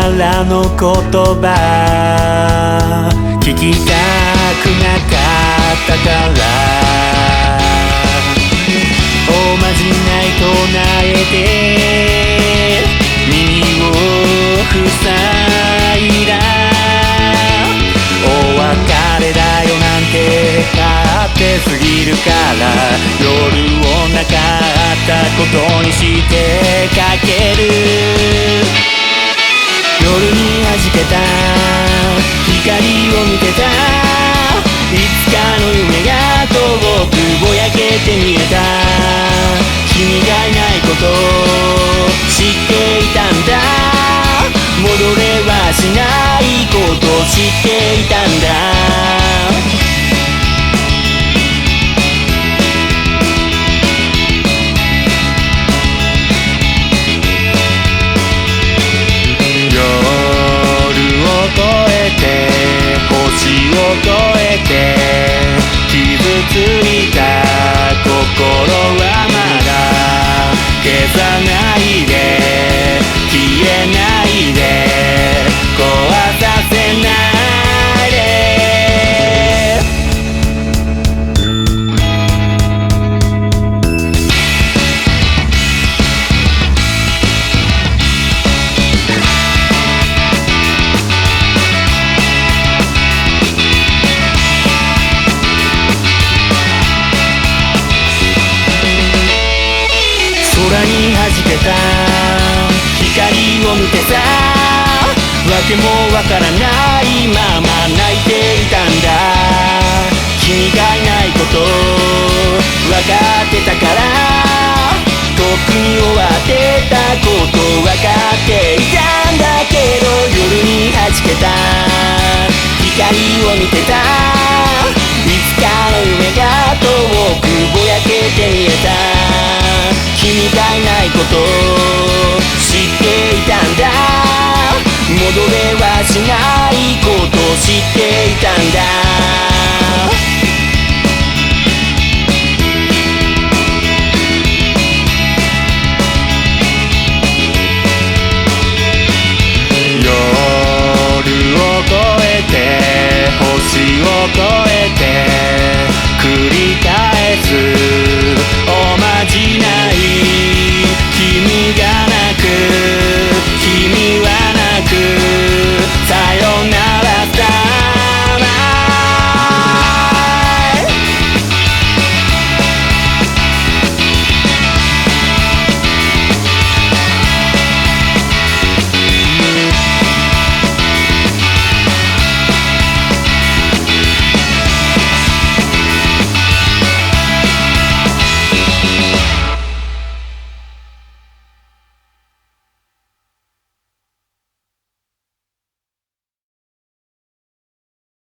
からの言葉聞きたくなかったからおまじない唱えて耳を塞いだお別れだよなんて勝手すぎるから夜をなかったことにしてかける夜に弾けた光を見てたいつかの夢が遠くぼやけて見えた君がいないこと知っていたんだ戻れはしないこと知っていたんだ越えて傷ついた心はまだ消さないで消えないで壊させないで空に弾けた光を見てさわけもわからないまま泣いていたんだ君がいないことわかってたからとっくに終わってたことわかっていたんだけど夜に弾けた光を見てたいつかの夢が遠くぼやけて見えた君がいないこと知っていたんだ戻れはしないこと知っていたんだ